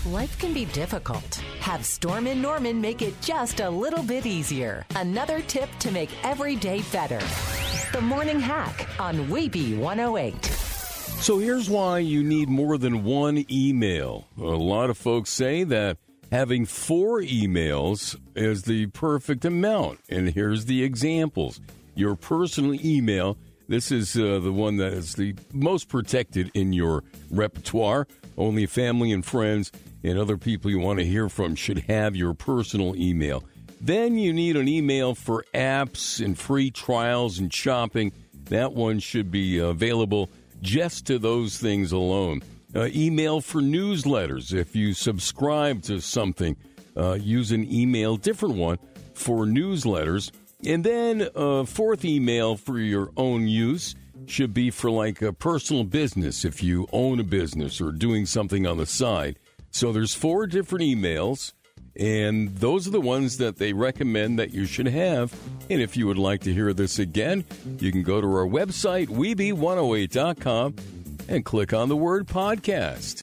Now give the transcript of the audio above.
Life can be difficult. Have Storm & Norman make it just a little bit easier. Another tip to make every day better. The Morning Hack on Weeby 108. So here's why you need more than one email. A lot of folks say that having 4 emails is the perfect amount. And here's the examples. Your personal email, this is the one that is the most protected in your repertoire. Only family and friends and other people you want to hear from should have your personal email. Then you need an email for apps and free trials and shopping. That one should be available just to those things alone. Email for newsletters. If you subscribe to something, use an email, different one, for newsletters. And then a 4th email for your own use should be for like a personal business if you own a business or doing something on the side. So there's 4 different emails, and those are the ones that they recommend that you should have. And if you would like to hear this again, you can go to our website, Weeby108.com, and click on the word podcast.